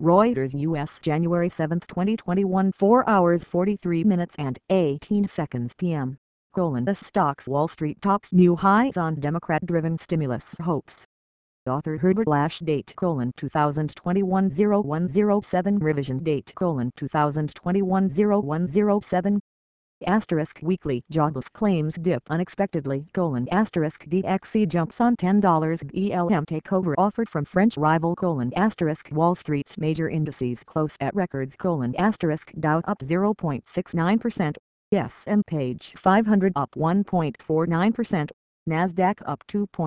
Reuters U.S. January 7, 2021 4 hours 43 minutes and 18 seconds p.m. The stocks Wall Street tops new highs on Democrat-driven stimulus hopes. Author Herbert Lash date 2021-0107 revision date 2021-0107 Asterisk weekly jobless claims dip unexpectedly asterisk DXY jumps on $10 ELM takeover offered from French rival asterisk Wall Street's major indices close at records asterisk Dow up 0.69%, S&P 500 up 1.49%, Nasdaq up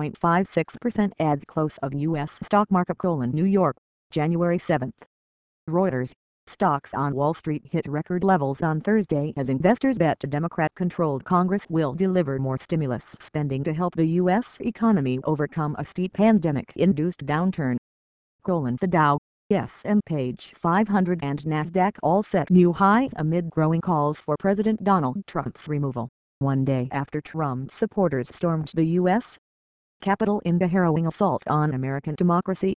2.56% adds close of U.S. stock market New York, January 7. Reuters. Stocks on Wall Street hit record levels on Thursday as investors bet a Democrat-controlled Congress will deliver more stimulus spending to help the U.S. economy overcome a steep pandemic-induced downturn. The Dow, S&P 500 and Nasdaq all set new highs amid growing calls for President Donald Trump's removal, one day after Trump supporters stormed the U.S. Capitol in a harrowing assault on American democracy.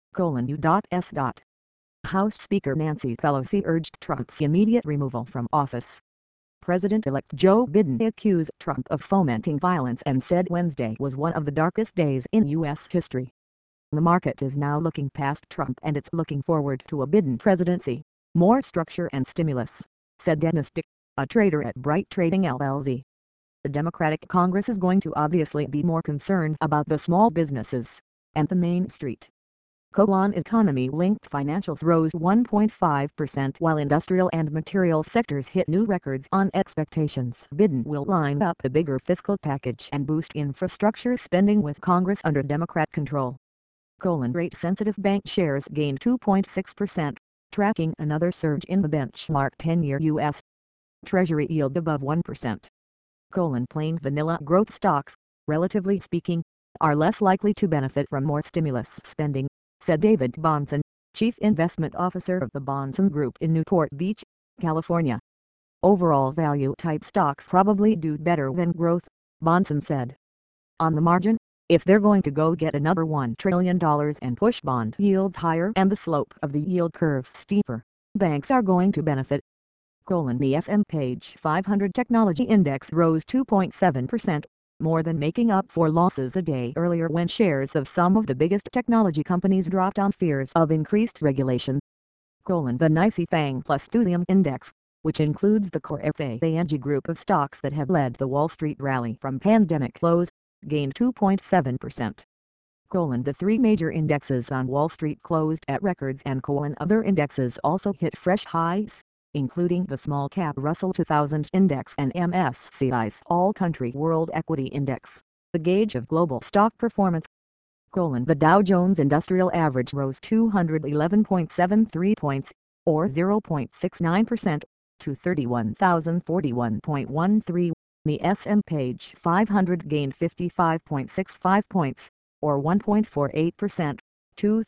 U.S. House Speaker Nancy Pelosi urged Trump's immediate removal from office. President-elect Joe Biden accused Trump of fomenting violence and said Wednesday was one of the darkest days in U.S. history. The market is now looking past Trump and it's looking forward to a Biden presidency, more structure and stimulus, said Dennis Dick, a trader at Bright Trading LLC. The Democratic Congress is going to obviously be more concerned about the small businesses and the Main Street. Economy-linked financials rose 1.5% while industrial and material sectors hit new records on expectations Biden will line up a bigger fiscal package and boost infrastructure spending with Congress under Democrat control. Rate-sensitive bank shares gained 2.6%, tracking another surge in the benchmark 10-year U.S. Treasury yield above 1%. Plain vanilla growth stocks, relatively speaking, are less likely to benefit from more stimulus spending, said David Bahnsen, Chief Investment Officer of the Bahnsen Group in Newport Beach, California. Overall value-type stocks probably do better than growth, Bahnsen said. On the margin, if they're going to go get another $1 trillion and push bond yields higher and the slope of the yield curve steeper, banks are going to benefit. The S&P 500 Technology Index rose 2.7%. More than making up for losses a day earlier when shares of some of the biggest technology companies dropped on fears of increased regulation. The NYSE FANG Plus Thusium Index, which includes the core FANG group of stocks that have led the Wall Street rally from pandemic lows, gained 2.7%. The three major indexes on Wall Street closed at records and other indexes also hit fresh highs, including the small-cap Russell 2000 Index and MSCI's All-Country World Equity Index, the gauge of global stock performance. The Dow Jones Industrial Average rose 211.73 points, or 0.69%, to 31,041.13. The S&P 500 gained 55.65 points, or 1.48%. to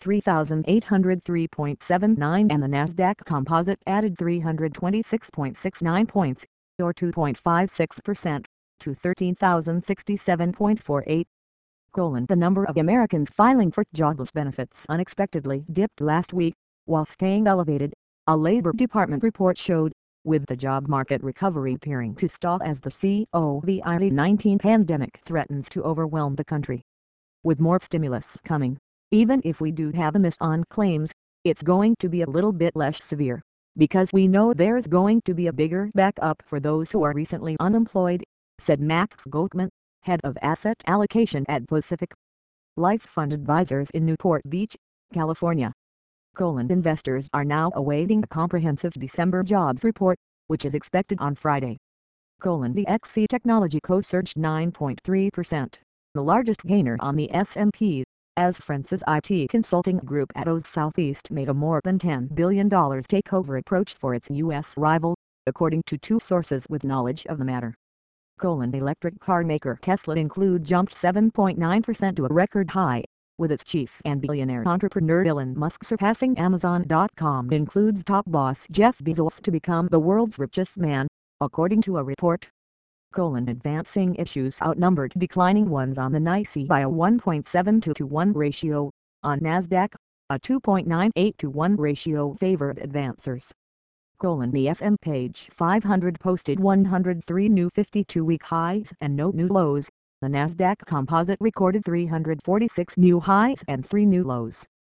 3,803.79 and the Nasdaq Composite added 326.69 points, or 2.56%, to 13,067.48. The number of Americans filing for jobless benefits unexpectedly dipped last week, while staying elevated, a Labor Department report showed, with the job market recovery appearing to stall as the COVID-19 pandemic threatens to overwhelm the country. With more stimulus coming, even if we do have a miss on claims, it's going to be a little bit less severe, because we know there's going to be a bigger backup for those who are recently unemployed, said Max Goldman, head of asset allocation at Pacific Life Fund Advisors in Newport Beach, California. Investors are now awaiting a comprehensive December jobs report, which is expected on Friday. The DXY Technology Co surged 9.3%, the largest gainer on the S&P. As France's IT consulting group Atos Southeast made a more than $10 billion takeover approach for its U.S. rival, according to two sources with knowledge of the matter. Electric car maker Tesla jumped 7.9% to a record high, with its chief and billionaire entrepreneur Elon Musk surpassing Amazon.com. Includes top boss Jeff Bezos to become the world's richest man, according to a report. Advancing issues outnumbered declining ones on the NYSE by a 1.72 to 1 ratio. On Nasdaq, A 2.98 to 1 ratio favored advancers. The SM page 500 posted 103 new 52-week highs and no new lows. The Nasdaq Composite recorded 346 new highs and 3 new lows.